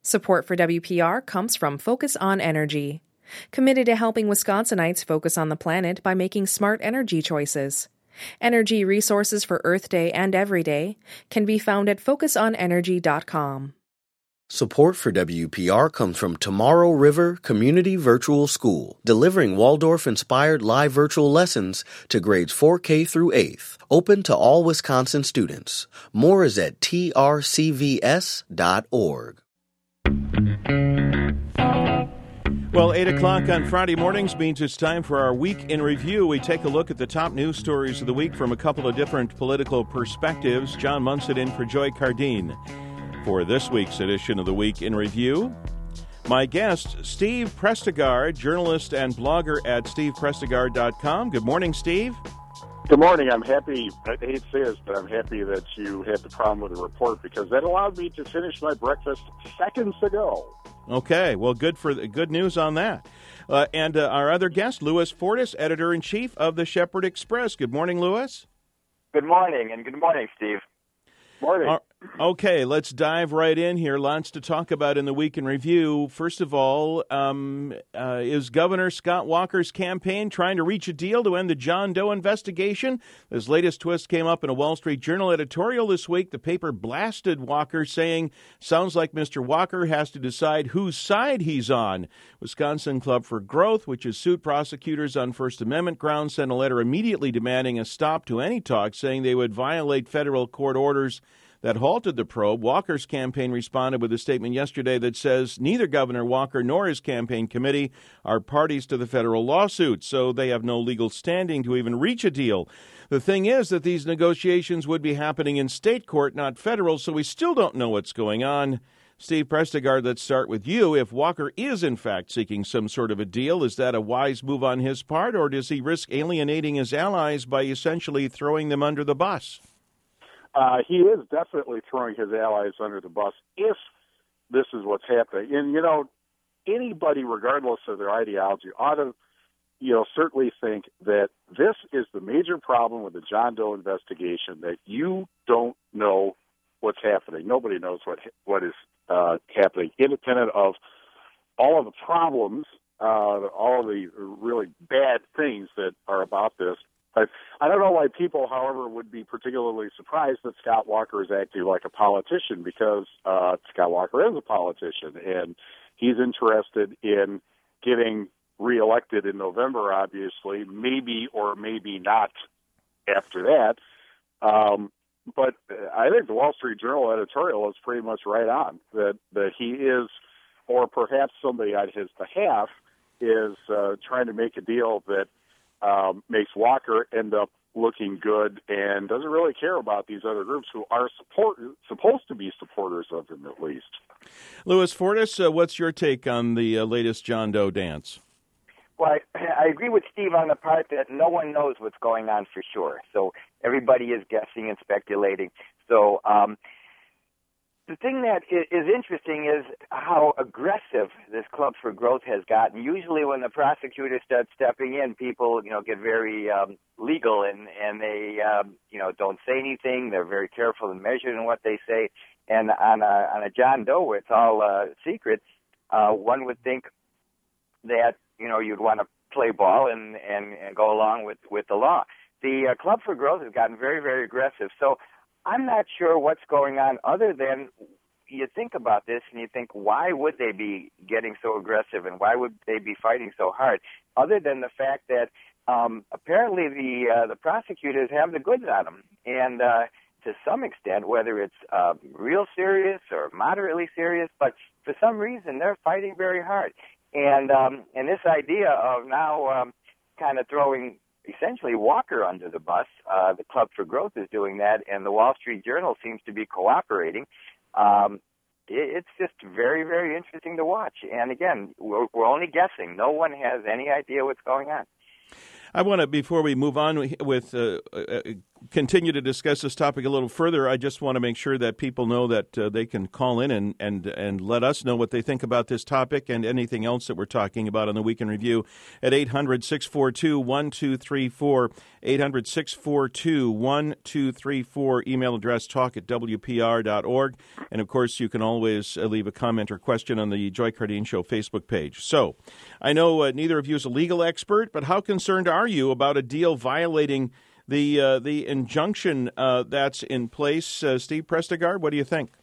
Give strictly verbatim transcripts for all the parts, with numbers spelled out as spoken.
Support for W P R comes from Focus on Energy, committed to helping Wisconsinites focus on the planet by making smart energy choices. Energy resources for Earth Day and every day can be found at focus on energy dot com. Support for W P R comes from Tomorrow River Community Virtual School, delivering Waldorf-inspired live virtual lessons to grades four K through eighth, open to all Wisconsin students. More is at T R C V S dot org. Well, eight o'clock on Friday mornings means it's time for our Week in Review. We take a look at the top news stories of the week from a couple of different political perspectives. John Munson in for Joy Cardine. For this week's edition of the Week in Review, my guest, Steve Prestegard, journalist and blogger at steve prestegard dot com. Good morning, Steve. Good morning. I'm happy, I hate to say this, but I'm happy that you had the problem with the report because that allowed me to finish my breakfast seconds ago. Okay, well, good for good news on that. Uh, and uh, our other guest, Louis Fortis, editor-in-chief of the Shepherd Express. Good morning, Louis. Good morning, and good morning, Steve. Morning. Uh, okay, let's dive right in here. Lots to talk about in the Week in Review. First of all, um, uh, is Governor Scott Walker's campaign trying to reach a deal to end the John Doe investigation? This latest twist came up in a Wall Street Journal editorial this week. The paper blasted Walker, saying, sounds like Mister Walker has to decide whose side he's on. Wisconsin Club for Growth, which has sued prosecutors on First Amendment grounds, sent a letter immediately demanding a stop to any talks, saying they would violate federal court orders that halted the probe. Walker's campaign responded with a statement yesterday that says neither Governor Walker nor his campaign committee are parties to the federal lawsuit, so they have no legal standing to even reach a deal. The thing is that these negotiations would be happening in state court, not federal, so we still don't know what's going on. Steve Prestegard, let's start with you. If Walker is in fact seeking some sort of a deal, is that a wise move on his part, or does he risk alienating his allies by essentially throwing them under the bus? Uh, he is definitely throwing his allies under the bus if this is what's happening. And, you know, anybody, regardless of their ideology, ought to, you know, certainly think that this is the major problem with the John Doe investigation, that you don't know what's happening. Nobody knows what what is uh, happening, independent of all of the problems, uh, all of the really bad things that are about this. But I don't know why people, however, would be particularly surprised that Scott Walker is acting like a politician, because uh, Scott Walker is a politician, and he's interested in getting reelected in November, obviously, maybe or maybe not after that. Um, but I think the Wall Street Journal editorial is pretty much right on, that, that he is, or perhaps somebody on his behalf, is uh, trying to make a deal that Um, makes Walker end up looking good and doesn't really care about these other groups who are support, supposed to be supporters of him, at least. Louis Fortis, uh, what's your take on the uh, latest John Doe dance? Well, I, I agree with Steve on the part that no one knows what's going on for sure. So everybody is guessing and speculating. So um, the thing that is interesting is how aggressive this Club for Growth has gotten. Usually when the prosecutors start stepping in, people, you know, get very um, legal and, and they, um, you know, don't say anything. They're very careful and measured in what they say. And on a, on a John Doe, where it's all uh, secret, uh, one would think that, you know, you'd want to play ball and, and, and go along with, with the law. The uh, Club for Growth has gotten very, very aggressive. So I'm not sure what's going on, other than you think about this and you think, why would they be getting so aggressive and why would they be fighting so hard, other than the fact that um, apparently the uh, the prosecutors have the goods on them. And uh, to some extent, whether it's uh, real serious or moderately serious, but for some reason they're fighting very hard. And, um, and this idea of now um, kind of throwing essentially Walker under the bus. Uh, the Club for Growth is doing that, and the Wall Street Journal seems to be cooperating. Um, it, it's just very, very interesting to watch. And again, we're, we're only guessing. No one has any idea what's going on. I want to, before we move on with uh, uh, continue to discuss this topic a little further, I just want to make sure that people know that uh, they can call in and, and, and let us know what they think about this topic and anything else that we're talking about on the Week in Review at eight hundred, six four two, one two three four, eight hundred, six four two, one two three four, email address talk at w p r dot org. And, of course, you can always uh, leave a comment or question on the Joy Cardine Show Facebook page. So I know uh, neither of you is a legal expert, but how concerned are you about a deal violating the uh, the injunction uh, that's in place? Uh, Steve Prestegard, what do you think?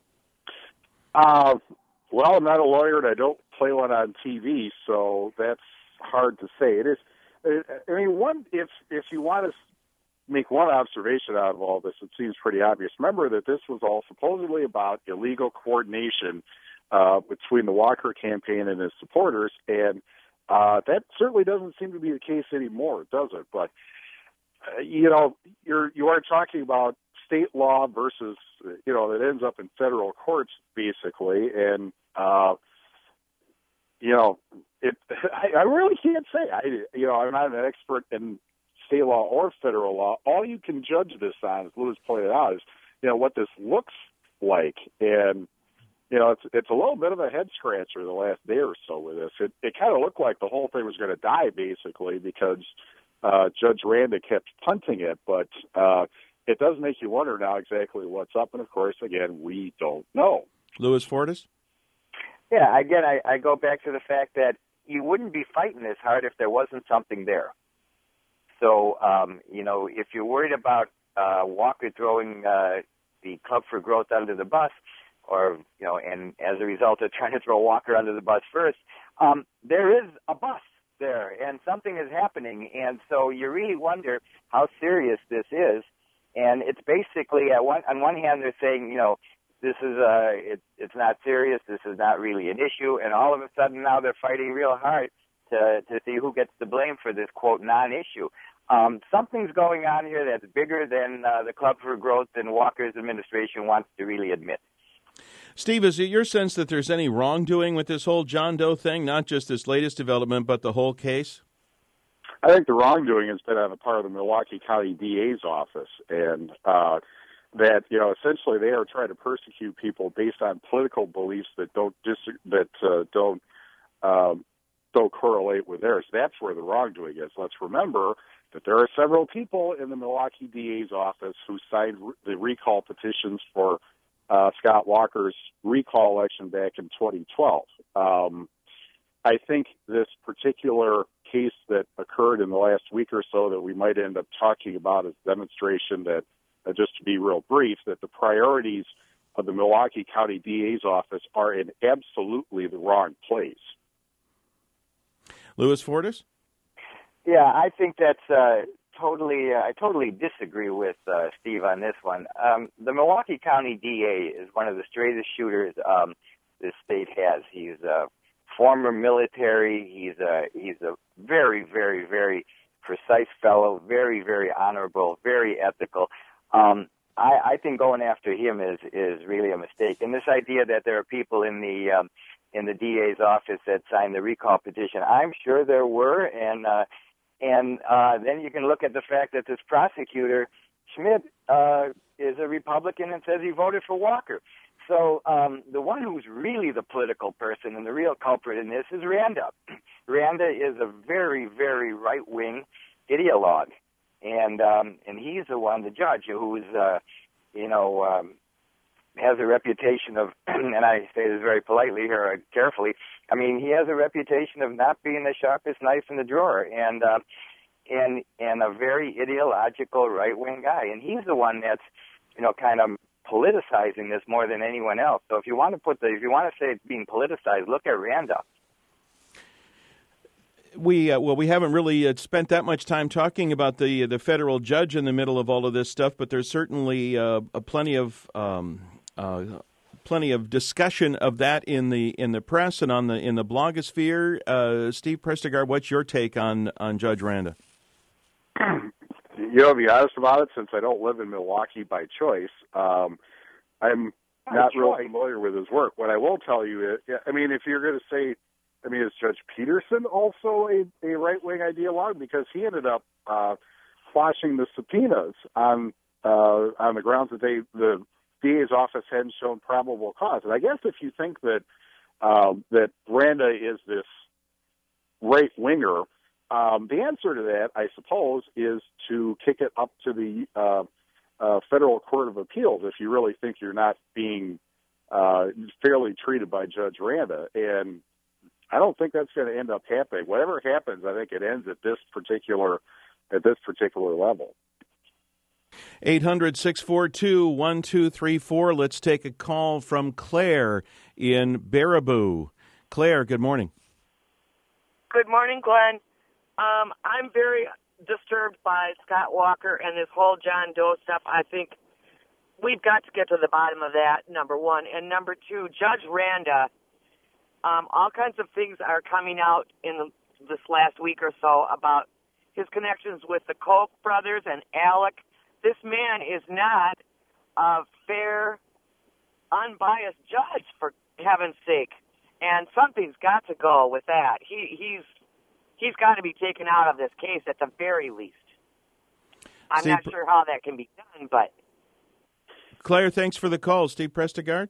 Uh, well, I'm not a lawyer, and I don't play one on T V, so that's hard to say. It is. I mean, one if if you want to make one observation out of all this, it seems pretty obvious. Remember that this was all supposedly about illegal coordination uh, between the Walker campaign and his supporters, and uh, that certainly doesn't seem to be the case anymore, does it? But Uh, you know, you're you are talking about state law versus, you know, that ends up in federal courts basically, and uh, you know, it. I, I really can't say. I, you know, I'm not an expert in state law or federal law. All you can judge this on, as Lewis pointed out, is you know what this looks like, and you know, it's it's a little bit of a head scratcher the last day or so with this. It it kind of looked like the whole thing was going to die basically because Uh, Judge Randa kept punting it, but uh, it does make you wonder now exactly what's up. And, of course, again, we don't know. Louis Fortis? Yeah, again, I, I go back to the fact that you wouldn't be fighting this hard if there wasn't something there. So, um, you know, if you're worried about uh, Walker throwing uh, the Club for Growth under the bus, or, you know, and as a result of trying to throw Walker under the bus first, um, there is a bus there, and something is happening, and so you really wonder how serious this is. And it's basically, at one, on one hand, they're saying, you know, this is uh, it, it's not serious, this is not really an issue, and all of a sudden now they're fighting real hard to to see who gets the blame for this, quote, non-issue. Um, something's going on here that's bigger than uh, the Club for Growth and Walker's administration wants to really admit. Steve, is it your sense that there's any wrongdoing with this whole John Doe thing, not just this latest development, but the whole case? I think the wrongdoing has been on the part of the Milwaukee County D A's office, and uh, that, you know, essentially they are trying to persecute people based on political beliefs that don't dis- that uh, don't um, don't correlate with theirs. That's where the wrongdoing is. Let's remember that there are several people in the Milwaukee D A's office who signed re- the recall petitions for Uh, Scott Walker's recall election back in twenty twelve. Um, I think this particular case that occurred in the last week or so that we might end up talking about is a demonstration that, uh, just to be real brief, that the priorities of the Milwaukee County D A's office are in absolutely the wrong place. Louis Fortis? Yeah, I think that's uh, totally. Uh, I totally disagree with uh, Steve on this one. Um, the Milwaukee County D A is one of the straightest shooters um, this state has. He's a former military. He's a he's a very, very, very precise fellow. Very, very honorable. Very ethical. Um, I, I think going after him is is really a mistake. And this idea that there are people in the um, in the D A's office that signed the recall petition, I'm sure there were, and. Uh, And uh, then you can look at the fact that this prosecutor, Schmidt, uh, is a Republican and says he voted for Walker. So um, the one who's really the political person and the real culprit in this is Randa. Randa is a very, very right-wing ideologue, and um, and he's the one, the judge, who's, uh, you know, um, has a reputation of, and I say this very politely here, uh, carefully, I mean, he has a reputation of not being the sharpest knife in the drawer, and uh, and and a very ideological right-wing guy. And he's the one that's, you know, kind of politicizing this more than anyone else. So if you want to put the, if you want to say it's being politicized, look at Randa. We uh, well, we haven't really uh, spent that much time talking about the the federal judge in the middle of all of this stuff, but there's certainly uh, a plenty of. Um, uh, Plenty of discussion of that in the in the press and on the in the blogosphere. Uh, Steve Prestegard, what's your take on, on Judge Randa? You know, to be honest about it, since I don't live in Milwaukee by choice, um, I'm by not choice. real familiar with his work. What I will tell you is, I mean, if you're going to say, I mean, is Judge Peterson also a, a right-wing ideologue? Because he ended up uh, quashing the subpoenas on uh, on the grounds that they the D A's office hadn't shown probable cause. And I guess if you think that uh, that Randa is this right winger, um, the answer to that, I suppose, is to kick it up to the uh, uh, Federal Court of Appeals if you really think you're not being uh, fairly treated by Judge Randa. And I don't think that's going to end up happening. Whatever happens, I think it ends at this particular at this particular level. eight hundred, six four two, one two three four. Let's take a call from Claire in Baraboo. Claire, good morning. Good morning, Glenn. Um, I'm very disturbed by Scott Walker and this whole John Doe stuff. I think we've got to get to the bottom of that, number one. And number two, Judge Randa, um, all kinds of things are coming out in the, this last week or so about his connections with the Koch brothers and Alec. This man is not a fair, unbiased judge, for heaven's sake. And something's got to go with that. He, he's he's got to be taken out of this case at the very least. I'm Steve, not sure how that can be done, but... Claire, thanks for the call. Steve Prestegard?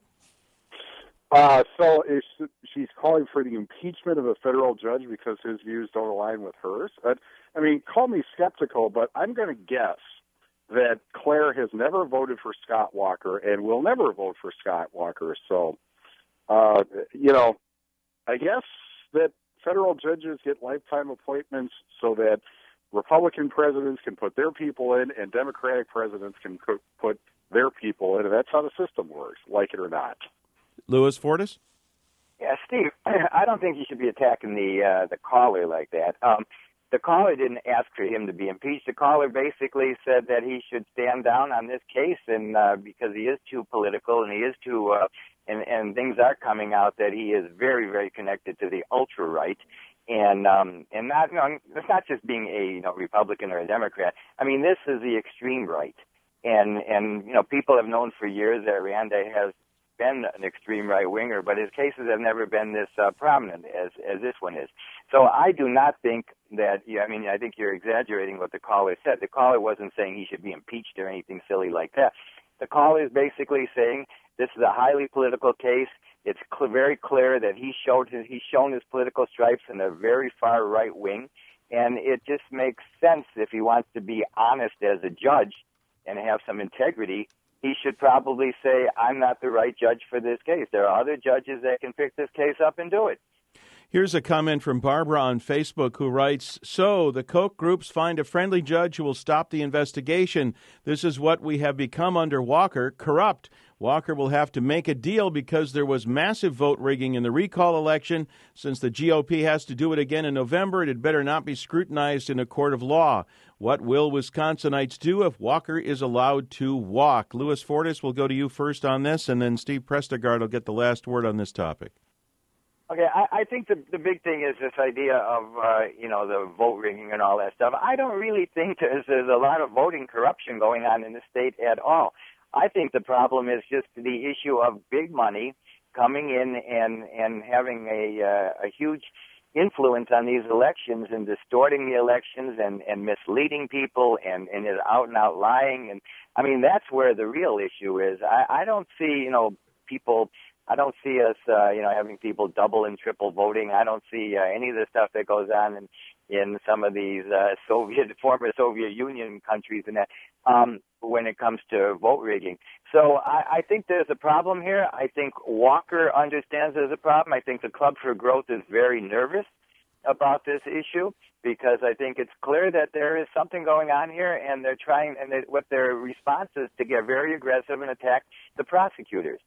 Uh, so is, she's calling for the impeachment of a federal judge because his views don't align with hers. But, I mean, call me skeptical, but I'm going to guess that Claire has never voted for Scott Walker and will never vote for Scott Walker. So, uh, you know, I guess that federal judges get lifetime appointments so that Republican presidents can put their people in and Democratic presidents can put their people in. And that's how the system works, like it or not. Louis Fortis? Yeah, Steve, I don't think you should be attacking the uh, the caller like that. Um, the caller didn't ask for him to be impeached. The caller basically said that he should stand down on this case, and uh, because he is too political and he is too, uh, and and things are coming out that he is very, very connected to the ultra right, and um, and not, you know, it's not just being a you know Republican or a Democrat. I mean, this is the extreme right, and and you know people have known for years that Randa has been an extreme right winger, but his cases have never been this uh, prominent as as this one is. So I do not think that. Yeah, I mean, I think you're exaggerating what the caller said. The caller wasn't saying he should be impeached or anything silly like that. The caller is basically saying this is a highly political case. It's cl- very clear that he showed his, he's shown his political stripes in a very far right wing, and it just makes sense if he wants to be honest as a judge and have some integrity. He should probably say, I'm not the right judge for this case. There are other judges that can pick this case up and do it. Here's a comment from Barbara on Facebook who writes, so the Koch groups find a friendly judge who will stop the investigation. This is what we have become under Walker, corrupt. Walker will have to make a deal because there was massive vote rigging in the recall election. Since the G O P has to do it again in November, it had better not be scrutinized in a court of law. What will Wisconsinites do if Walker is allowed to walk? Louis Fortis, will go to you first on this, and then Steve Prestegard will get the last word on this topic. Okay, I, I think the the big thing is this idea of, uh, you know, the vote rigging and all that stuff. I don't really think there's, there's a lot of voting corruption going on in the state at all. I think the problem is just the issue of big money coming in and, and having a, uh, a huge influence on these elections and distorting the elections and, and misleading people and, and is out and out lying. And I mean, that's where the real issue is. I, I don't see, you know, people... I don't see us, uh, you know, having people double and triple voting. I don't see uh, any of the stuff that goes on in, in some of these uh, Soviet, former Soviet Union countries and that um, when it comes to vote rigging. So I, I think there's a problem here. I think Walker understands there's a problem. I think the Club for Growth is very nervous about this issue because I think it's clear that there is something going on here, and they're trying, and they, what their response is to get very aggressive and attack the prosecutors.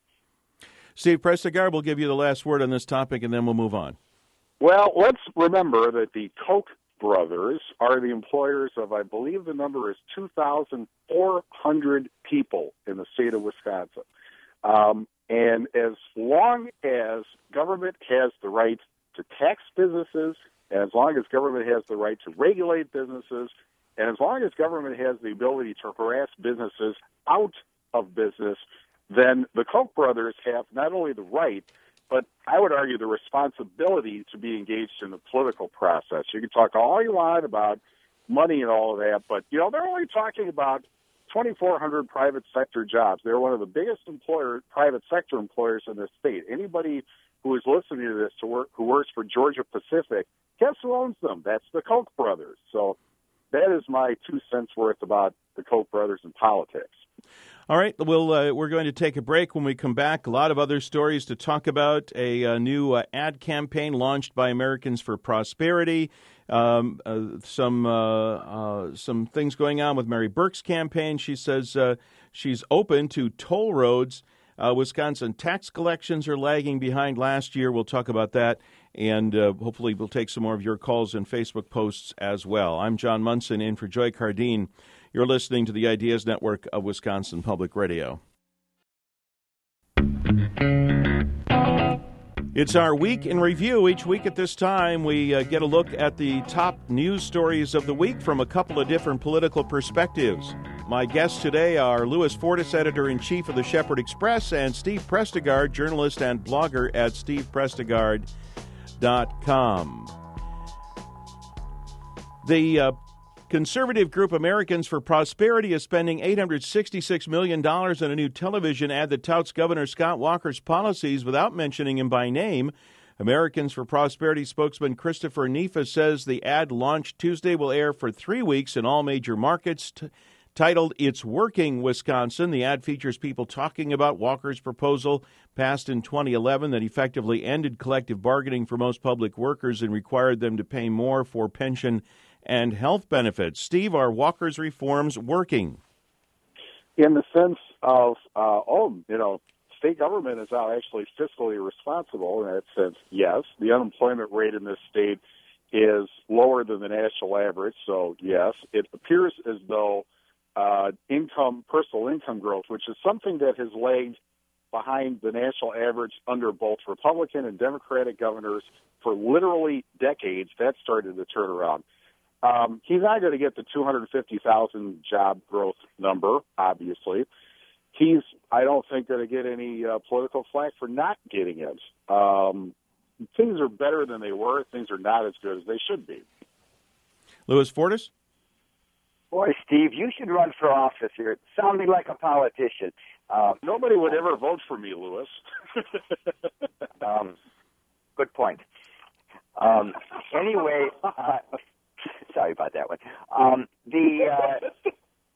Steve Prestegard will give you the last word on this topic, and then we'll move on. Well, let's remember that the Koch brothers are the employers of, I believe the number is two thousand four hundred people in the state of Wisconsin. Um, and as long as government has the right to tax businesses, and as long as government has the right to regulate businesses, and as long as government has the ability to harass businesses out of business, then the Koch brothers have not only the right, but I would argue the responsibility to be engaged in the political process. You can talk all you want about money and all of that. But, you know, they're only talking about twenty-four hundred private sector jobs. They're one of the biggest employer, private sector employers in the state. Anybody who is listening to this to work, who works for Georgia Pacific, guess who owns them? That's the Koch brothers. So that is my two cents worth about the Koch brothers in politics. All right, we'll, uh, we're going to take a break. When we come back, a lot of other stories to talk about. A, a new uh, ad campaign launched by Americans for Prosperity. Um, uh, some uh, uh, some things going on with Mary Burke's campaign. She says uh, she's open to toll roads. Uh, Wisconsin tax collections are lagging behind last year. We'll talk about that, and uh, hopefully we'll take some more of your calls and Facebook posts as well. I'm John Munson, in for Joy Cardine. You're listening to the Ideas Network of Wisconsin Public Radio. It's our week in review. Each week at this time, we uh, get a look at the top news stories of the week from a couple of different political perspectives. My guests today are Louis Fortis, editor-in-chief of the Shepherd Express, and Steve Prestegard, journalist and blogger at steve prestegard dot com. The uh, conservative group Americans for Prosperity is spending eight hundred sixty-six million dollars on a new television ad that touts Governor Scott Walker's policies without mentioning him by name. Americans for Prosperity spokesman Christopher Nefa says the ad, launched Tuesday, will air for three weeks in all major markets. T- titled It's Working, Wisconsin, the ad features people talking about Walker's proposal passed in twenty eleven that effectively ended collective bargaining for most public workers and required them to pay more for pension and health benefits. Steve, are Walker's reforms working? In the sense of, uh, oh, you know, state government is now actually fiscally responsible in that sense, yes. The unemployment rate in this state is lower than the national average, so yes. It appears as though uh, income, personal income growth, which is something that has lagged behind the national average under both Republican and Democratic governors for literally decades, that started to turn around. Um, he's not going to get the two hundred fifty thousand job growth number, obviously. He's, I don't think, going to get any uh, political flack for not getting it. Um, things are better than they were. Things are not as good as they should be. Louis Fortis? Boy, Steve, you should run for office. You're sounding like a politician. Um, Nobody would ever vote for me, Louis. um, good point. Um, anyway, uh, sorry about that one. Um, the uh,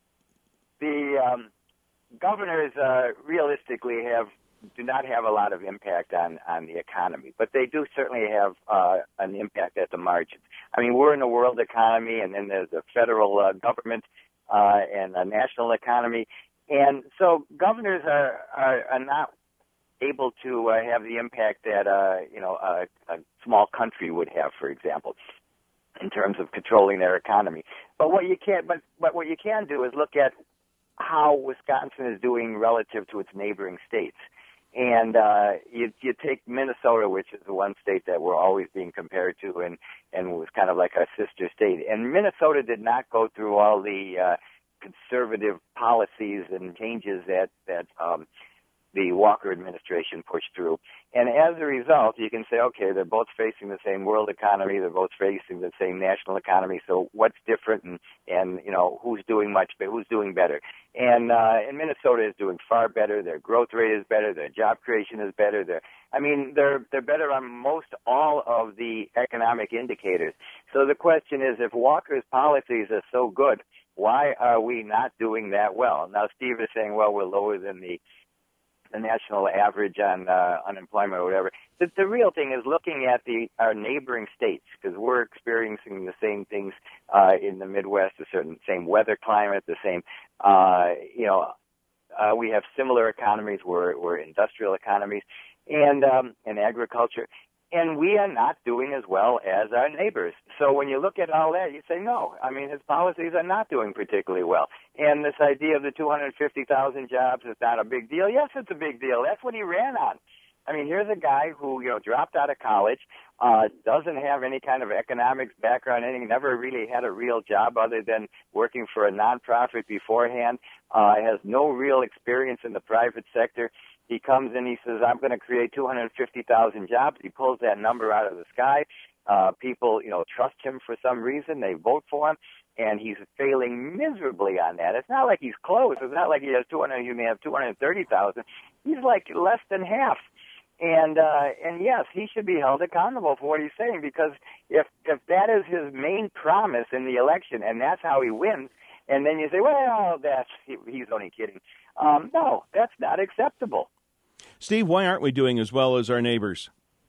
the um, governors uh, realistically have do not have a lot of impact on, on the economy, but they do certainly have uh, an impact at the margins. I mean, we're in a world economy, and then there's a federal uh, government uh, and a national economy, and so governors are are, are not able to uh, have the impact that uh, you know a, a small country would have, for example, in terms of controlling their economy. But what you can, but but what you can do is look at how Wisconsin is doing relative to its neighboring states. And uh, you, you take Minnesota, which is the one state that we're always being compared to, and, and was kind of like our sister state. And Minnesota did not go through all the uh, conservative policies and changes that that um, the Walker administration pushed through. And as a result, you can say, okay, they're both facing the same world economy, they're both facing the same national economy, so what's different, and, and you know, who's doing much better, who's doing better? And, uh, and Minnesota is doing far better, their growth rate is better, their job creation is better, they're, I mean, they're, they're better on most all of the economic indicators. So the question is, if Walker's policies are so good, why are we not doing that well? Now, Steve is saying, well, we're lower than the the national average on uh, unemployment or whatever. The, the real thing is looking at the our neighboring states, because we're experiencing the same things uh, in the Midwest, the certain same weather climate, the same, uh, you know, uh, we have similar economies. We're, we're industrial economies and um, and agriculture. And we are not doing as well as our neighbors. So when you look at all that, you say, no, I mean, his policies are not doing particularly well. And this idea of the two hundred fifty thousand jobs is not a big deal. Yes, it's a big deal. That's what he ran on. I mean, here's a guy who, you know, dropped out of college, uh, doesn't have any kind of economics background, anything, never really had a real job other than working for a nonprofit beforehand, uh, has no real experience in the private sector. He comes in, he says, I'm going to create two hundred fifty thousand jobs. He pulls that number out of the sky. Uh, people, you know, trust him for some reason. They vote for him, and he's failing miserably on that. It's not like he's close. It's not like he has two hundred. You may have two hundred thirty thousand. He's like less than half. And uh, and yes, he should be held accountable for what he's saying, because if if that is his main promise in the election, and that's how he wins, and then you say, well, that's he, he's only kidding. Um, no, that's not acceptable. Steve, why aren't we doing as well as our neighbors?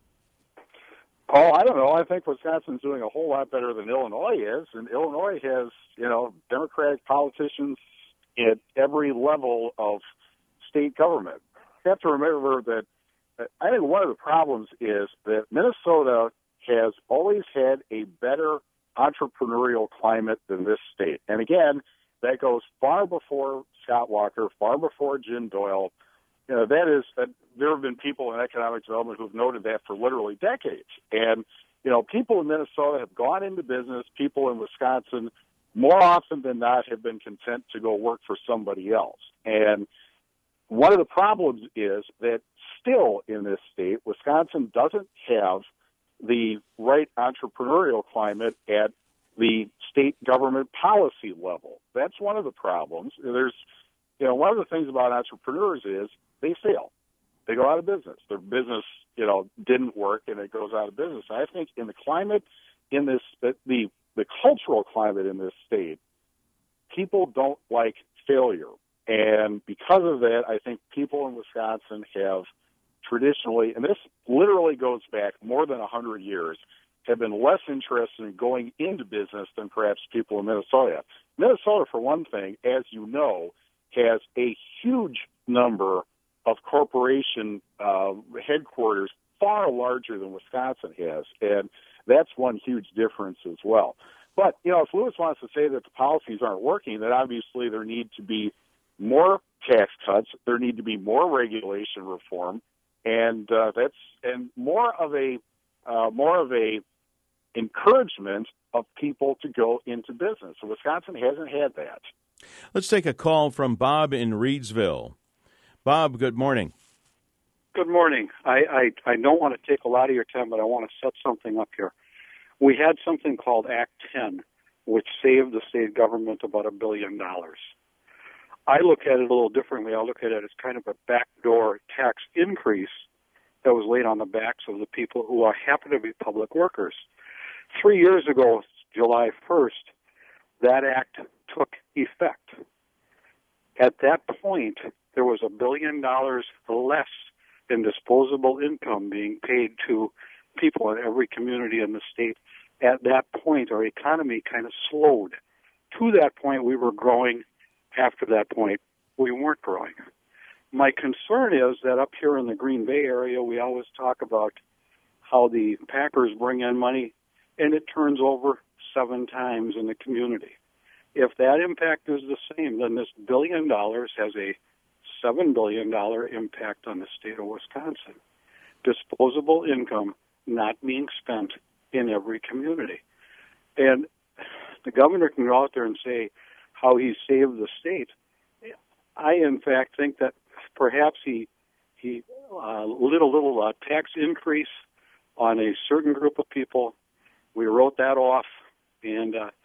Oh, I don't know. I think Wisconsin's doing a whole lot better than Illinois is, and Illinois has, you know, Democratic politicians at every level of state government. You have to remember that I think one of the problems is that Minnesota has always had a better entrepreneurial climate than this state. And again, that goes far before Scott Walker, far before Jim Doyle. You know, that is, that there have been people in economic development who've noted that for literally decades. And, you know, people in Minnesota have gone into business. People in Wisconsin, more often than not, have been content to go work for somebody else. And one of the problems is that still in this state, Wisconsin doesn't have the right entrepreneurial climate at the state government policy level. That's one of the problems. There's, you know, one of the things about entrepreneurs is they fail. They go out of business. Their business, you know, didn't work, and it goes out of business. I think in the climate in this, the the cultural climate in this state, people don't like failure. And because of that, I think people in Wisconsin have traditionally, and this literally goes back more than one hundred years, have been less interested in going into business than perhaps people in Minnesota. Minnesota, for one thing, as you know, has a huge number of corporation uh, headquarters, far larger than Wisconsin has, and that's one huge difference as well. But, you know, if Lewis wants to say that the policies aren't working, then obviously there need to be more tax cuts, there need to be more regulation reform, and uh, that's and more of a uh, more of a encouragement of people to go into business. So Wisconsin hasn't had that. Let's take a call from Bob in Reedsville. Bob, good morning. Good morning. I, I, I don't want to take a lot of your time, but I want to set something up here. We had something called Act ten, which saved the state government about a billion dollars. I look at it a little differently. I look at it as kind of a backdoor tax increase that was laid on the backs of the people who are, happen to be public workers. Three years ago, July first, that act took effect. At that point, there was a billion dollars less in disposable income being paid to people in every community in the state. At that point, our economy kind of slowed. To that point, we were growing. After that point, we weren't growing. My concern is that up here in the Green Bay area, we always talk about how the Packers bring in money, and it turns over seven times in the community. If that impact is the same, then this billion dollars has a seven billion dollars impact on the state of Wisconsin. Disposable income not being spent in every community. And the governor can go out there and say how he saved the state. I, in fact, think that perhaps he he uh, lit a little uh, tax increase on a certain group of people. We wrote that off, and uh,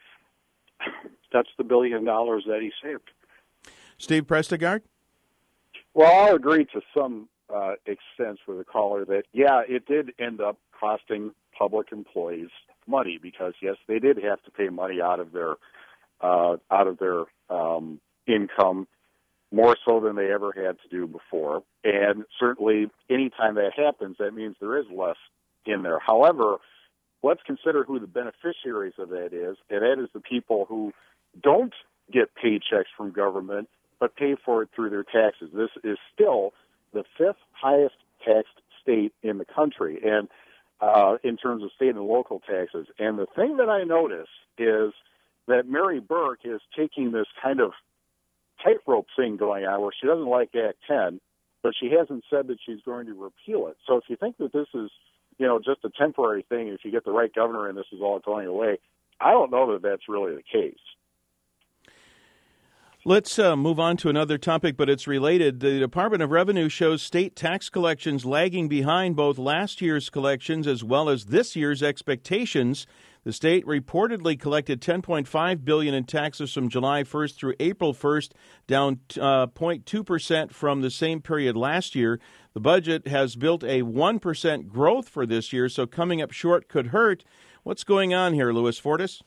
that's the billion dollars that he saved. Steve Prestegard? Well, I'll agree to some uh, extent with the caller that, yeah, it did end up costing public employees money because, yes, they did have to pay money out of their uh, out of their um, income more so than they ever had to do before. And certainly anytime that happens, that means there is less in there. However, let's consider who the beneficiaries of that is, and that is the people who don't get paychecks from government but pay for it through their taxes. This is still the fifth highest taxed state in the country, and uh, in terms of state and local taxes. And the thing that I notice is that Mary Burke is taking this kind of tightrope thing going on where she doesn't like Act ten, but she hasn't said that she's going to repeal it. So if you think that this is, you know, just a temporary thing, if you get the right governor and this is all going away, I don't know that that's really the case. Let's uh, move on to another topic, but it's related. The Department of Revenue shows state tax collections lagging behind both last year's collections as well as this year's expectations. The state reportedly collected ten point five billion dollars in taxes from July first through April first, down uh, zero point two percent from the same period last year. The budget has built a one percent growth for this year, so coming up short could hurt. What's going on here, Louis Fortis?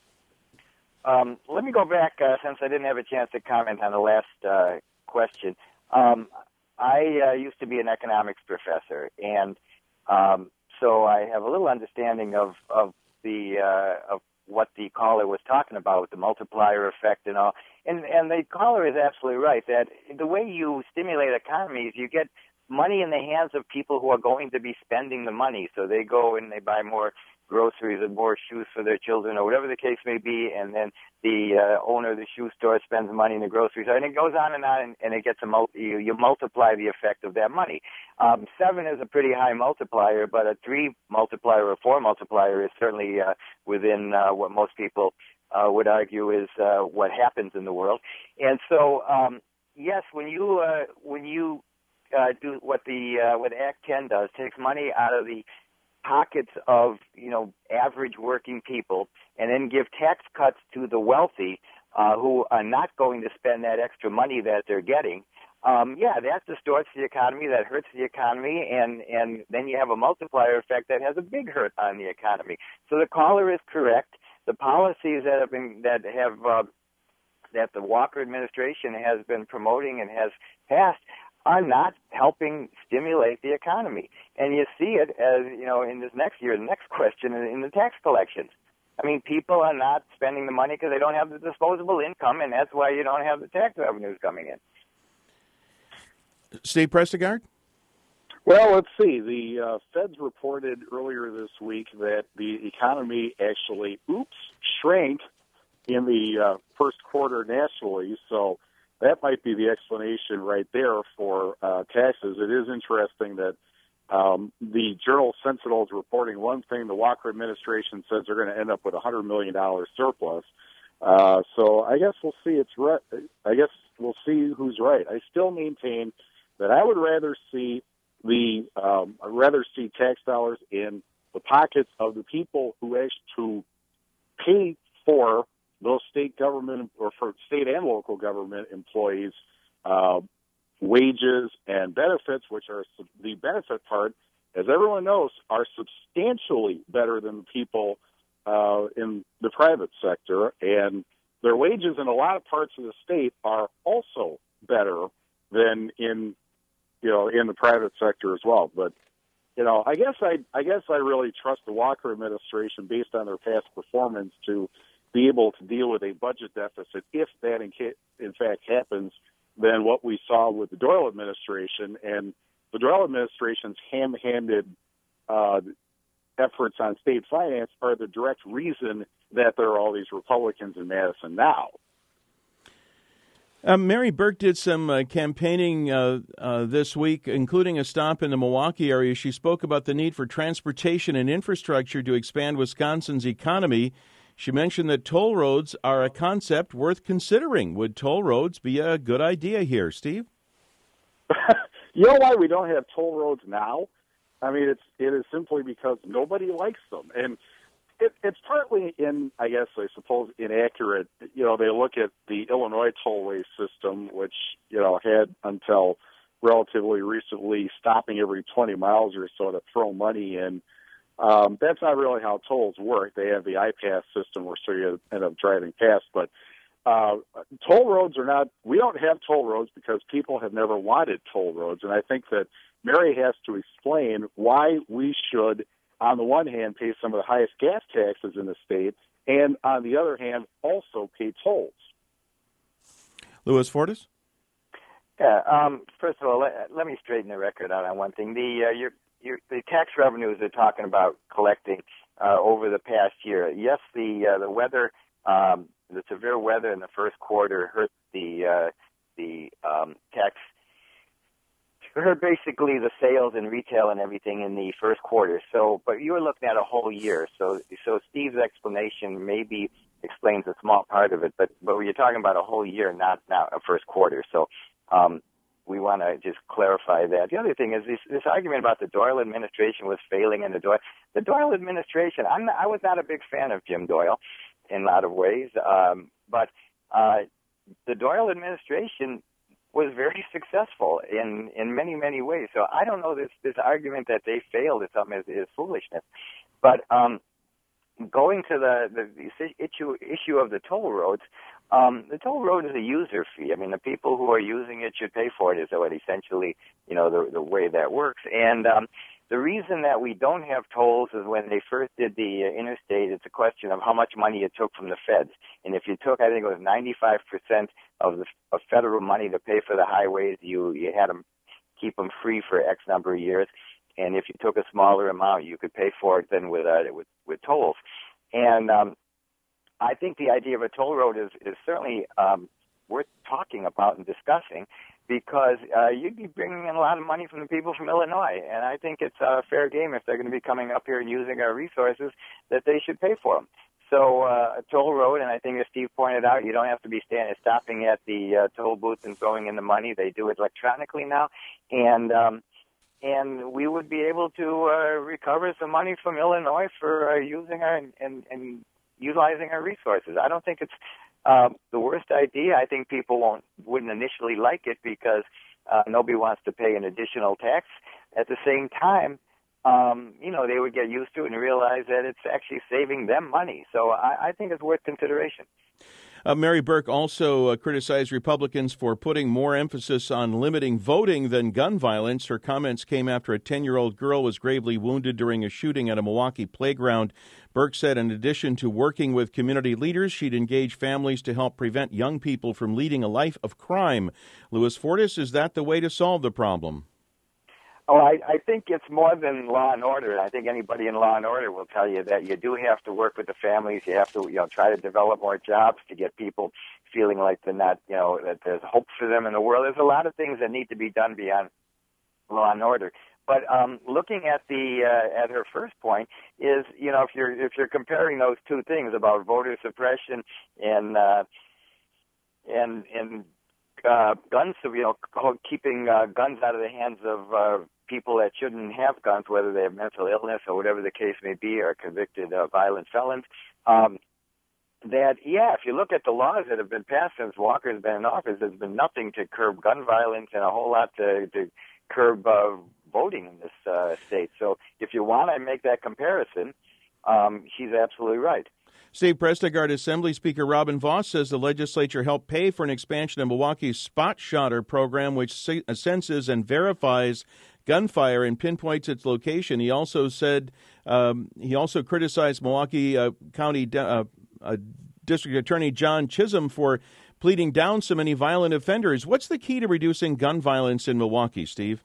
Um, let me go back, uh, since I didn't have a chance to comment on the last uh, question. Um, I uh, used to be an economics professor, and um, so I have a little understanding of, of the uh, of what the caller was talking about, the multiplier effect and all. And, and the caller is absolutely right, that the way you stimulate economies, you get money in the hands of people who are going to be spending the money. So they go and they buy more groceries and more shoes for their children or whatever the case may be, and then the uh, owner of the shoe store spends money in the grocery store, and it goes on and on, and, and it gets a multi- you, you multiply the effect of that money. Um, seven is a pretty high multiplier, but a three multiplier or four multiplier is certainly uh, within uh, what most people uh, would argue is uh, what happens in the world. And so, um, yes, when you uh, when you uh, do what the uh, what Act ten does, takes money out of the pockets of, you know, average working people, and then give tax cuts to the wealthy uh, who are not going to spend that extra money that they're getting. Um, yeah, that distorts the economy, that hurts the economy, and, and then you have a multiplier effect that has a big hurt on the economy. So the caller is correct. The policies that have been that have uh, that the Walker administration has been promoting and has passed are not helping stimulate the economy. And you see it as, you know, in this next year, the next question in the tax collections. I mean, people are not spending the money because they don't have the disposable income, and that's why you don't have the tax revenues coming in. Steve Prestigard? Well, let's see. The uh, Feds reported earlier this week that the economy actually, oops, shrank in the uh, first quarter nationally, so that might be the explanation right there for uh, taxes. It is interesting that um, the Journal Sentinel is reporting one thing. The Walker administration says they're going to end up with a one hundred million dollars surplus. Uh, so I guess we'll see. It's re- I guess we'll see who's right. I still maintain that I would rather see the um, I'd rather see tax dollars in the pockets of the people who actually to pay for those state government or for state and local government employees' uh, wages and benefits, which are the benefit part, as everyone knows, are substantially better than the people uh, in the private sector, and their wages in a lot of parts of the state are also better than in you know in the private sector as well. But you know, I guess I I guess I really trust the Walker administration based on their past performance to be able to deal with a budget deficit if that in, in fact happens than what we saw with the Doyle administration. And the Doyle administration's ham-handed uh, efforts on state finance are the direct reason that there are all these Republicans in Madison now. Uh, Mary Burke did some uh, campaigning uh, uh, this week, including a stop in the Milwaukee area. She spoke about the need for transportation and infrastructure to expand Wisconsin's economy. She mentioned that toll roads are a concept worth considering. Would toll roads be a good idea here, Steve? You know why we don't have toll roads now? I mean, it's it is simply because nobody likes them, and it, it's partly in, I guess, I suppose, inaccurate. You know, they look at the Illinois tollway system, which you know had until relatively recently stopping every twenty miles or so to throw money in. Um, that's not really how tolls work. They have the I-Pass system where so you end up driving past. But uh, toll roads are not, we don't have toll roads because people have never wanted toll roads. And I think that Mary has to explain why we should, on the one hand, pay some of the highest gas taxes in the state, and on the other hand, also pay tolls. Louis Fortis? Yeah, um, first of all, let, let me straighten the record out on one thing. The uh, your Your, the tax revenues they're talking about collecting uh, over the past year. Yes, the uh, the weather, um, the severe weather in the first quarter hurt the uh, the um, tax heard basically the sales and retail and everything in the first quarter. So, but you were looking at a whole year. So, so Steve's explanation maybe explains a small part of it, but but you're talking about a whole year, not not a first quarter. So, um, we want to just clarify that. The other thing is this this argument about the Doyle administration was failing, and the Doyle the Doyle administration. I'm not, I was not a big fan of Jim Doyle in a lot of ways, um, but uh, the Doyle administration was very successful in, in many, many ways. So I don't know this, this argument that they failed at something is, is foolishness. But um, going to the, the, the issue, issue of the toll roads, um, the toll road is a user fee. I mean, the people who are using it should pay for it is what essentially, you know, the, the way that works. And um, the reason that we don't have tolls is when they first did the uh, interstate, it's a question of how much money you took from the feds. And if you took, I think it was ninety-five percent of the of federal money to pay for the highways, you, you had to keep them free for X number of years. And if you took a smaller amount, you could pay for it then with, uh, with, with tolls. And um, I think the idea of a toll road is, is certainly um, worth talking about and discussing, because uh, you'd be bringing in a lot of money from the people from Illinois. And I think it's a fair game if they're going to be coming up here and using our resources, that they should pay for them. So uh, a toll road, and I think as Steve pointed out, you don't have to be standing, stopping at the uh, toll booth and throwing in the money. They do it electronically now. And um, and we would be able to uh, recover some money from Illinois for uh, using our and, and, and utilizing our resources. I don't think it's Uh, the worst idea. I think people won't wouldn't initially like it because uh, nobody wants to pay an additional tax. At the same time, um, you know, they would get used to it and realize that it's actually saving them money. So I, I think it's worth consideration. Uh, Mary Burke also uh, criticized Republicans for putting more emphasis on limiting voting than gun violence. Her comments came after a ten-year-old girl was gravely wounded during a shooting at a Milwaukee playground. Burke said in addition to working with community leaders, she'd engage families to help prevent young people from leading a life of crime. Louis Fortis, is that the way to solve the problem? Oh, I, I think it's more than law and order. I think anybody in law and order will tell you that you do have to work with the families. You have to, you know, try to develop more jobs to get people feeling like they're not, you know, that there's hope for them in the world. There's a lot of things that need to be done beyond law and order. But um, looking at the uh, at her first point is, you know, if you're if you're comparing those two things about voter suppression and uh, and and uh, guns, you know, keeping uh, guns out of the hands of uh, people that shouldn't have guns, whether they have mental illness or whatever the case may be, or convicted uh, violent felons. Um, that, yeah, if you look at the laws that have been passed since Walker's been in office, there's been nothing to curb gun violence and a whole lot to, to curb uh, voting in this uh, state. So if you want to make that comparison, um, she's absolutely right. Steve Prestegard, Assembly Speaker Robin Vos says the legislature helped pay for an expansion of Milwaukee's Spot Shotter program, which senses and verifies gunfire and pinpoints its location. He also said um, he also criticized Milwaukee uh, County uh, uh, District Attorney John Chisholm for pleading down so many violent offenders. What's the key to reducing gun violence in Milwaukee, Steve?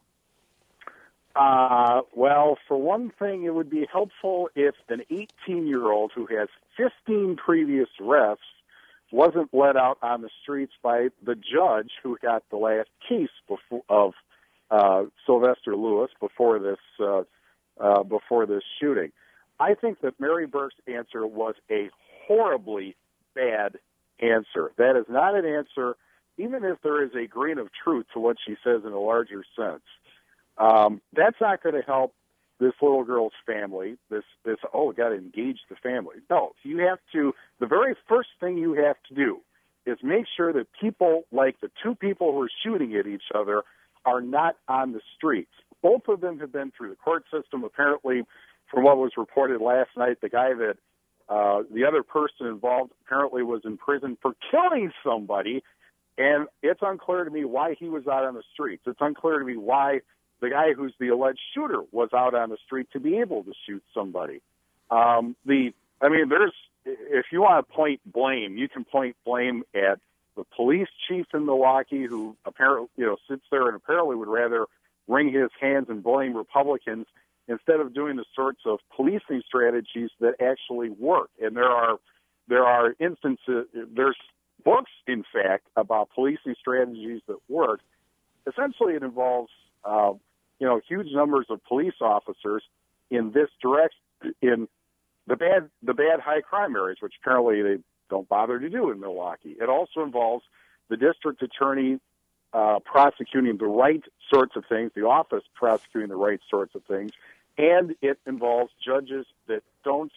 Uh, well, for one thing, it would be helpful if an eighteen-year-old who has fifteen previous arrests wasn't let out on the streets by the judge who got the last case before, of uh, Sylvester Lewis before this uh, uh, before this shooting. I think that Mary Burke's answer was a horribly bad answer. That is not an answer, even if there is a grain of truth to what she says in a larger sense. Um, that's not going to help this little girl's family. This, this, oh, got to engage the family. No, you have to, the very first thing you have to do is make sure that people like the two people who are shooting at each other are not on the streets. Both of them have been through the court system. Apparently, from what was reported last night, the guy that, uh, the other person involved apparently was in prison for killing somebody, and it's unclear to me why he was out on the streets. It's unclear to me why the guy who's the alleged shooter was out on the street to be able to shoot somebody. Um, the, I mean, there's, if you want to point blame, you can point blame at the police chief in Milwaukee, who apparently, you know, sits there and apparently would rather wring his hands and blame Republicans instead of doing the sorts of policing strategies that actually work. And there are, there are instances, there's books, in fact, about policing strategies that work. Essentially, it involves uh, you know, huge numbers of police officers in this direction, in the bad, the bad high crime areas, which apparently they don't bother to do in Milwaukee. It also involves the district attorney uh, prosecuting the right sorts of things, the office prosecuting the right sorts of things, and it involves judges that don't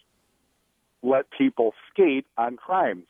let people skate on crimes,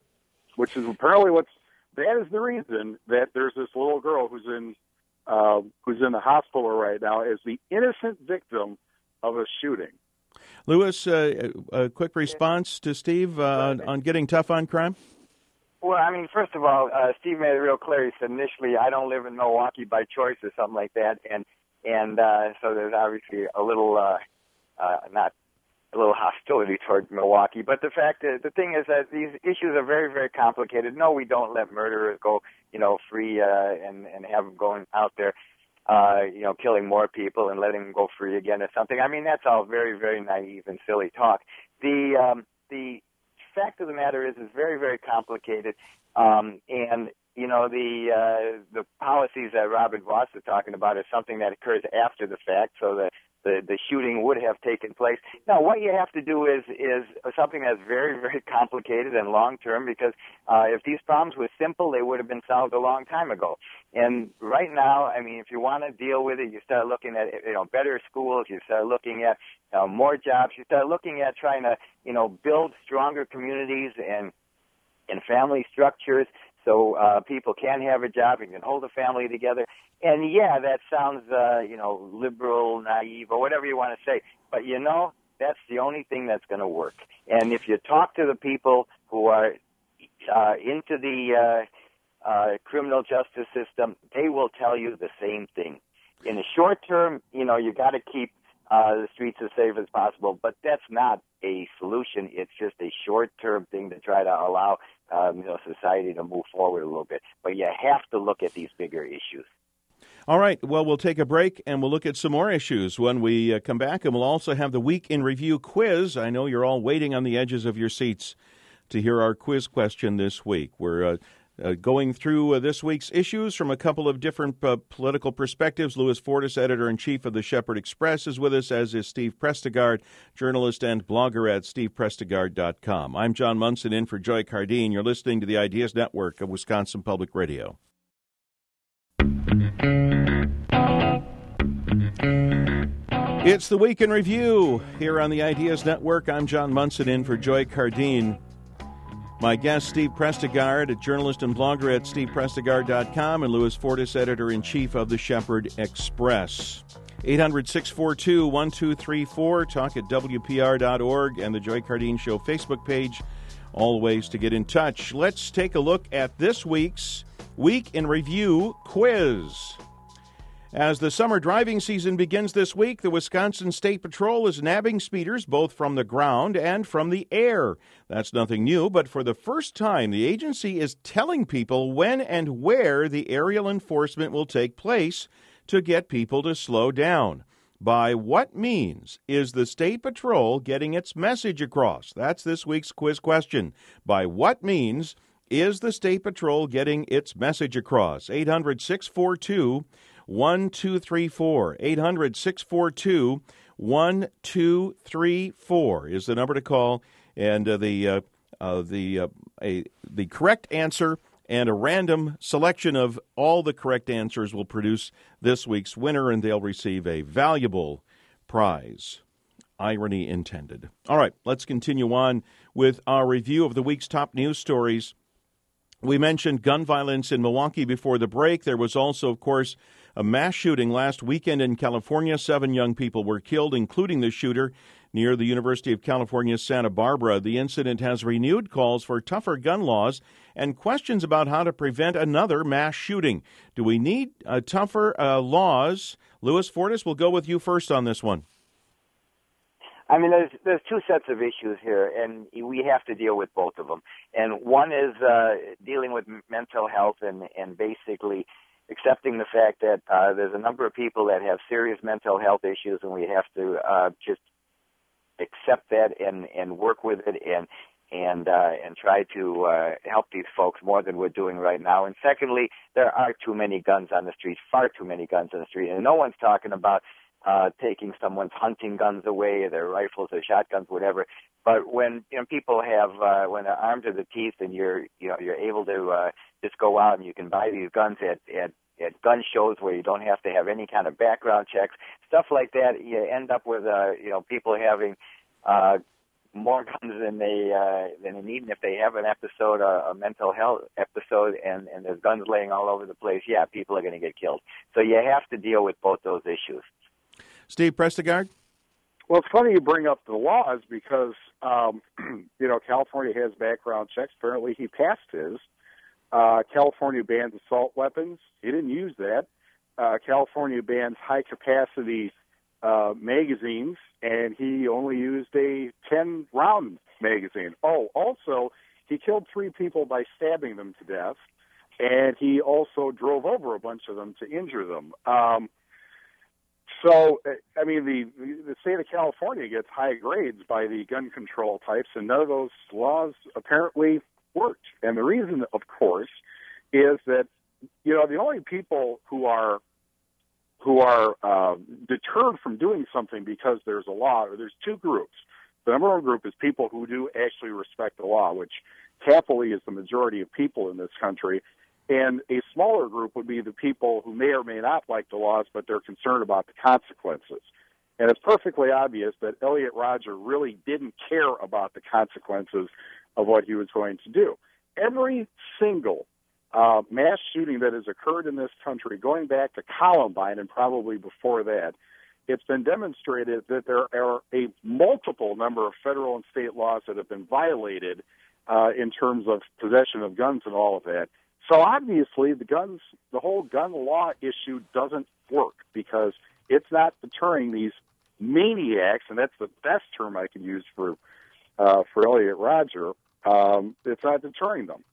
which is apparently what's, that is the reason that there's this little girl who's in, uh, who's in the hospital right now as the innocent victim of a shooting. Louis, uh, a quick response to Steve uh, on getting tough on crime? Well, I mean, first of all, uh, Steve made it real clear. He said initially, I don't live in Milwaukee by choice or something like that, and and uh, so there's obviously a little, uh, uh, not a little hostility toward Milwaukee. But the fact is, the thing is that these issues are very, very complicated. No, we don't let murderers go, you know, free uh, and and have them going out there, uh, you know, killing more people and letting them go free again or something. I mean, that's all very, very naive and silly talk. The um, the fact of the matter is, it's very, very complicated, um, and you know, the uh, the policies that Robert Voss is talking about is something that occurs after the fact, so that the the shooting would have taken place. Now, what you have to do is is something that's very, very complicated and long term, because uh, if these problems were simple, they would have been solved a long time ago. And right now, I mean, if you want to deal with it, you start looking at, you know, better schools, you start looking at uh, more jobs, you start looking at trying to, you know, build stronger communities and and family structures, so uh, people can have a job and can hold a family together. And, yeah, that sounds, uh, you know, liberal, naive, or whatever you want to say. But, you know, that's the only thing that's going to work. And if you talk to the people who are uh, into the uh, uh, criminal justice system, they will tell you the same thing. In the short term, you know, you got to keep uh, the streets as safe as possible, but that's not a solution. It's just a short-term thing to try to allow um, you know, society to move forward a little bit. But you have to look at these bigger issues. All right. Well, we'll take a break and we'll look at some more issues when we uh, come back. And we'll also have the Week in Review quiz. I know you're all waiting on the edges of your seats to hear our quiz question this week. We're uh, uh, going through uh, this week's issues from a couple of different uh, political perspectives. Louis Fortis, editor-in-chief of the Shepherd Express, is with us, as is Steve Prestegard, journalist and blogger at steve prestegard dot com. I'm John Munson, in for Joy Cardine. You're listening to the Ideas Network of Wisconsin Public Radio. It's the Week in Review here on the Ideas Network. I'm John Munson, in for Joy Cardine. My guest, Steve Prestegard, a journalist and blogger at steve prestegard dot com, and Louis Fortis, editor-in-chief of the Shepherd Express. eight hundred, six four two, one two three four, talk at W P R dot org, and the Joy Cardine Show Facebook page. All ways to get in touch. Let's take a look at this week's Week in Review quiz. As the summer driving season begins this week, the Wisconsin State Patrol is nabbing speeders both from the ground and from the air. That's nothing new, but for the first time, the agency is telling people when and where the aerial enforcement will take place to get people to slow down. By what means is the State Patrol getting its message across? That's this week's quiz question. By what means is the State Patrol getting its message across? eight hundred, six four two, one two three four. eight hundred, six four two, one two three four is the number to call, and uh, the uh, uh, the uh, a, the correct answer and a random selection of all the correct answers will produce this week's winner, and they'll receive a valuable prize. Irony intended. All right, let's continue on with our review of the week's top news stories. We mentioned gun violence in Milwaukee before the break. There was also, of course, a mass shooting last weekend in California. Seven young people were killed, including the shooter, near the University of California, Santa Barbara. The incident has renewed calls for tougher gun laws and questions about how to prevent another mass shooting. Do we need uh, tougher uh, laws? Louis Fortis, we'll go with you first on this one. I mean, there's there's two sets of issues here, and we have to deal with both of them. And one is uh, dealing with mental health and, and basically accepting the fact that uh, there's a number of people that have serious mental health issues, and we have to uh, just accept that and, and work with it and and uh, and try to uh, help these folks more than we're doing right now. And secondly, there are too many guns on the streets, far too many guns on the street, and no one's talking about uh, taking someone's hunting guns away, their rifles, their shotguns, whatever. But when you know people have uh, when they're armed to the teeth, and you're you know you're able to uh, just go out and you can buy these guns at at at gun shows where you don't have to have any kind of background checks, stuff like that, you end up with uh, you know people having uh, more guns than they uh, than they need. And if they have an episode, uh, a mental health episode, and and there's guns laying all over the place, yeah, people are going to get killed. So you have to deal with both those issues. Steve Prestegard? Well, it's funny you bring up the laws because um, you know California has background checks. Apparently, he passed his. Uh, California bans assault weapons. He didn't use that. Uh, California bans high-capacity uh, magazines, and he only used a ten-round magazine. Oh, also, he killed three people by stabbing them to death, and he also drove over a bunch of them to injure them. Um, so, I mean, the, the state of California gets high grades by the gun control types, and none of those laws apparently worked. And the reason, of course, is that, you know, the only people who are who are uh, deterred from doing something because there's a law, or there's two groups. The number one group is people who do actually respect the law, which happily is the majority of people in this country. And a smaller group would be the people who may or may not like the laws, but they're concerned about the consequences. And it's perfectly obvious that Elliot Rodger really didn't care about the consequences of what he was going to do. Every single uh, mass shooting that has occurred in this country, going back to Columbine and probably before that, it's been demonstrated that there are a multiple number of federal and state laws that have been violated uh, in terms of possession of guns and all of that. So obviously the guns, the whole gun law issue doesn't work because it's not deterring these maniacs, and that's the best term I could use for uh, for Elliot Rodger. Um, it's not deterring them.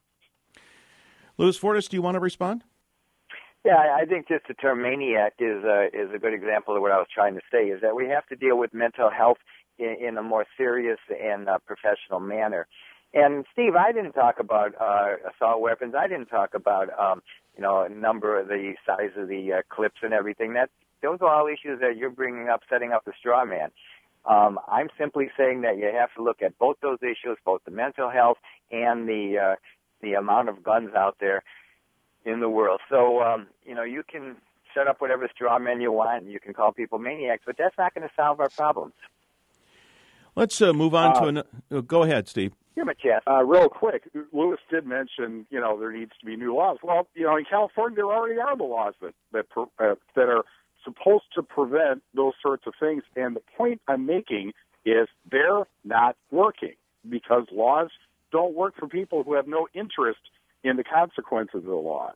Louis Fortis, do you want to respond? Yeah, I think just the term maniac is uh, is a good example of what I was trying to say, is that we have to deal with mental health in, in a more serious and uh, professional manner. And, Steve, I didn't talk about uh, assault weapons. I didn't talk about, um, you know, a number of the size of the uh, clips and everything. That Those are all issues that you're bringing up, setting up a straw man. Um, I'm simply saying that you have to look at both those issues, both the mental health and the uh, the amount of guns out there in the world. So, um, you know, you can set up whatever straw man you want, and you can call people maniacs, but that's not going to solve our problems. Let's uh, move on uh, to an. Uh, go ahead, Steve. Give him a chance. Uh, real quick, Lewis did mention, you know, there needs to be new laws. Well, you know, in California, there already are the laws that that uh, that are supposed to prevent those sorts of things. And the point I'm making is they're not working because laws don't work for people who have no interest in the consequences of the laws.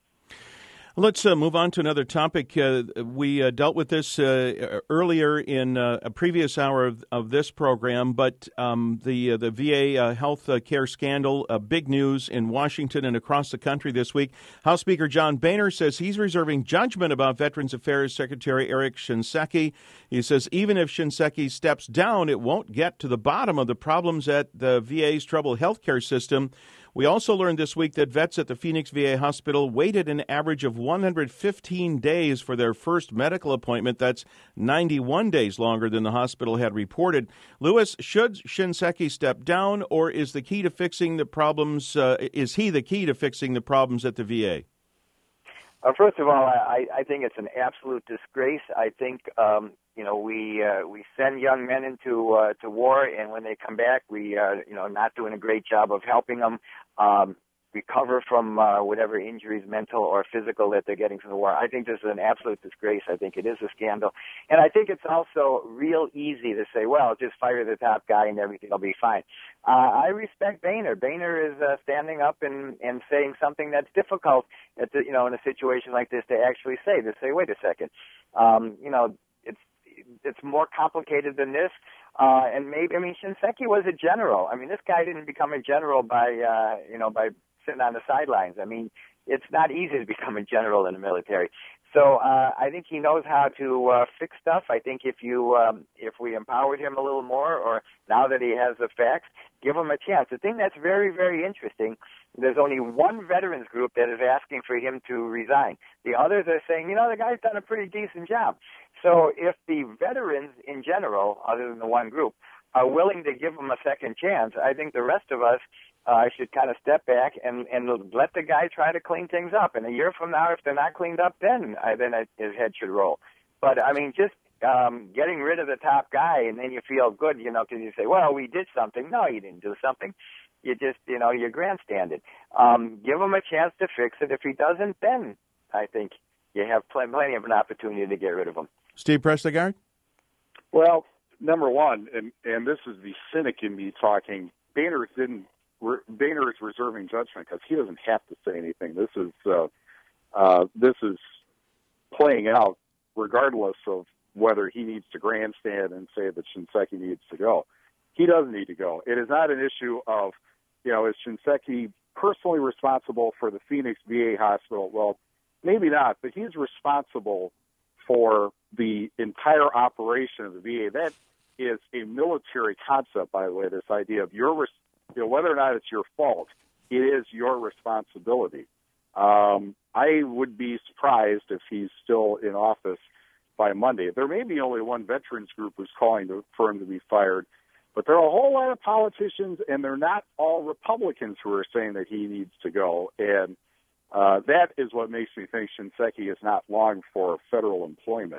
Let's uh, move on to another topic. Uh, we uh, dealt with this uh, earlier in uh, a previous hour of, of this program, but um, the uh, the V A uh, health uh, care scandal, uh, big news in Washington and across the country this week. House Speaker John Boehner says he's reserving judgment about Veterans Affairs Secretary Eric Shinseki. He says even if Shinseki steps down, it won't get to the bottom of the problems at the V A's troubled health care system. We also learned this week that vets at the Phoenix V A hospital waited an average of one hundred fifteen days for their first medical appointment. That's ninety-one days longer than the hospital had reported. Lewis, should Shinseki step down, or is the key to fixing the problems? Uh, is he the key to fixing the problems at the V A? Uh, first of all, I, I think it's an absolute disgrace. I think um, you know we uh, we send young men into uh, to war, and when they come back, we are you know not doing a great job of helping them um, recover from uh, whatever injuries, mental or physical, that they're getting from the war. I think this is an absolute disgrace. I think it is a scandal, and I think it's also real easy to say, well, just fire the top guy and everything will be fine. Uh, I respect Boehner. Boehner is uh, standing up and, and saying something that's difficult, at the, you know, in a situation like this to actually say. To say, wait a second, um, you know, it's it's more complicated than this. Uh, and maybe, I mean, Shinseki was a general. I mean, this guy didn't become a general by, uh, you know, by sitting on the sidelines. I mean, it's not easy to become a general in the military. So uh, I think he knows how to uh, fix stuff. I think if you um, if we empowered him a little more, or now that he has the facts, give him a chance. The thing that's very, very interesting, there's only one veterans group that is asking for him to resign. The others are saying, you know, the guy's done a pretty decent job. So if the veterans in general, other than the one group, are willing to give him a second chance, I think the rest of us uh, should kind of step back and, and let the guy try to clean things up. And a year from now, if they're not cleaned up, then uh, then his head should roll. But, I mean, just um, getting rid of the top guy, and then you feel good, you know, because you say, well, we did something. No, you didn't do something. You just, you know, you grandstanded. Um, give him a chance to fix it. If he doesn't, then I think you have pl- plenty of an opportunity to get rid of him. Steve Prestegard? Well, number one, and, and this is the cynic in me talking, Boehner didn't. Boehner is reserving judgment because he doesn't have to say anything. This is uh, uh, this is playing out regardless of whether he needs to grandstand and say that Shinseki needs to go. He doesn't need to go. It is not an issue of, you know, is Shinseki personally responsible for the Phoenix V A hospital? Well, maybe not, but he's responsible for the entire operation of the V A. That is a military concept, by the way, this idea of your, you know, whether or not it's your fault, it is your responsibility. Um, I would be surprised if he's still in office by Monday. There may be only one veterans group who's calling to, for him to be fired, but there are a whole lot of politicians, and they're not all Republicans who are saying that he needs to go. And uh, that is what makes me think Shinseki is not long for federal employment.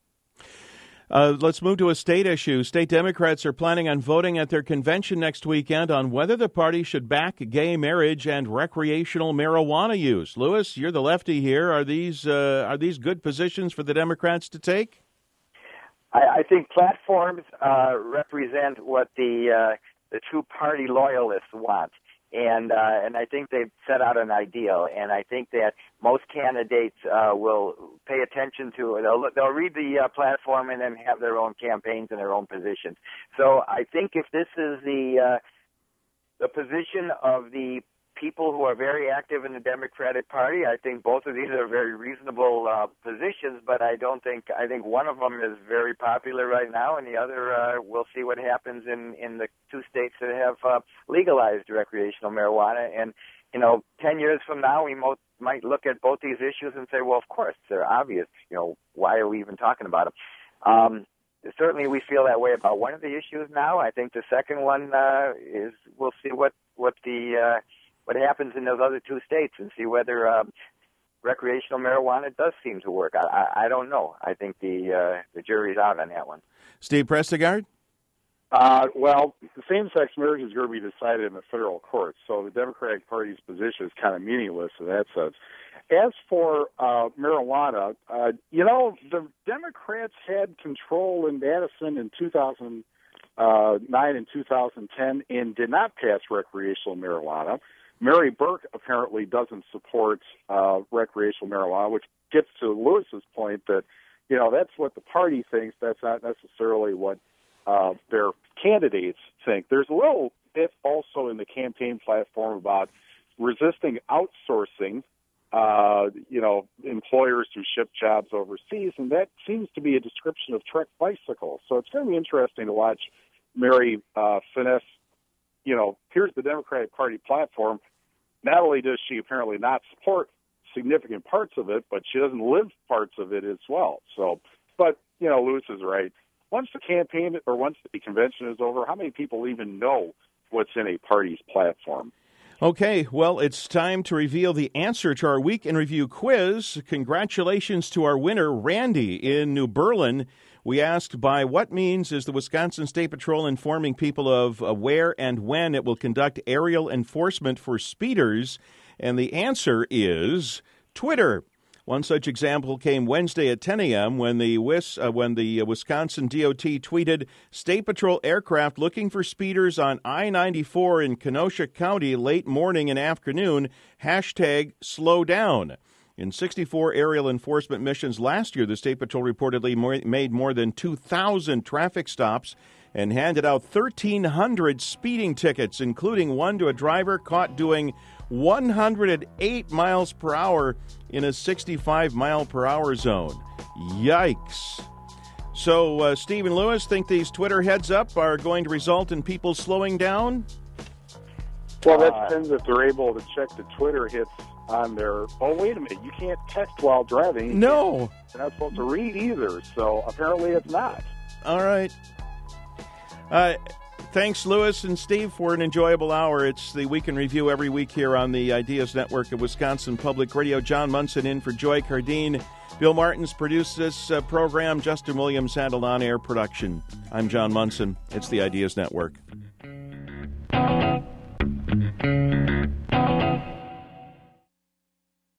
Uh, let's move to a state issue. State Democrats are planning on voting at their convention next weekend on whether the party should back gay marriage and recreational marijuana use. Lewis, you're the lefty here. Are these uh, are these good positions for the Democrats to take? I, I think platforms uh, represent what the uh, the true party loyalists want. And uh, and I think they've set out an ideal, and I think that most candidates uh, will pay attention to it. They'll, they'll read the uh, platform and then have their own campaigns and their own positions. So I think if this is the uh, the position of the people who are very active in the Democratic Party, I think both of these are very reasonable uh, positions. But I don't think I think one of them is very popular right now, and the other uh, we'll see what happens in in the two states that have uh, legalized recreational marijuana. And you know, ten years from now, we mo- might look at both these issues and say, well, of course they're obvious. You know, why are we even talking about them? Um, certainly, we feel that way about one of the issues now. I think the second one uh, is we'll see what what the uh, what happens in those other two states and see whether um, recreational marijuana does seem to work. I, I, I don't know. I think the uh, the jury's out on that one. Steve Prestegard? Uh, well, the same-sex marriage is going to be decided in the federal courts, so the Democratic Party's position is kind of meaningless in that sense. As for uh, marijuana, uh, you know, the Democrats had control in Madison in two thousand nine and two thousand ten and did not pass recreational marijuana. Mary Burke apparently doesn't support uh, recreational marijuana, which gets to Lewis's point that, you know, that's what the party thinks. That's not necessarily what uh, their candidates think. There's a little bit also in the campaign platform about resisting outsourcing, uh, you know, employers who ship jobs overseas, and that seems to be a description of Trek bicycles. So it's going to be interesting to watch Mary uh, finesse. You know, here's the Democratic Party platform. Not only does she apparently not support significant parts of it, but she doesn't live parts of it as well. So, but, you know, Lewis is right. Once the campaign or once the convention is over, how many people even know what's in a party's platform? Okay, well, it's time to reveal the answer to our Week in Review quiz. Congratulations to our winner, Randy, in New Berlin. We asked, by what means is the Wisconsin State Patrol informing people of uh, where and when it will conduct aerial enforcement for speeders? And the answer is Twitter. One such example came Wednesday at ten a.m. when the Wis, uh, when the Wisconsin D O T tweeted, State Patrol aircraft looking for speeders on I ninety-four in Kenosha County late morning and afternoon, hashtag slow down. In sixty-four aerial enforcement missions last year, the State Patrol reportedly more, made more than two thousand traffic stops and handed out thirteen hundred speeding tickets, including one to a driver caught doing one hundred eight miles per hour in a sixty-five mile per hour zone. Yikes. So, uh, Stephen Lewis, think these Twitter heads up are going to result in people slowing down? Well, that depends if they're able to check the Twitter hits on their, oh, wait a minute, you can't text while driving. No. You're not supposed to read either, so apparently it's not. All right. Uh, thanks, Lewis and Steve, for an enjoyable hour. It's the Week in Review every week here on the Ideas Network of Wisconsin Public Radio. John Munson in for Joy Cardine. Bill Martins produced this uh, program. Justin Williams handled on-air production. I'm John Munson. It's the Ideas Network.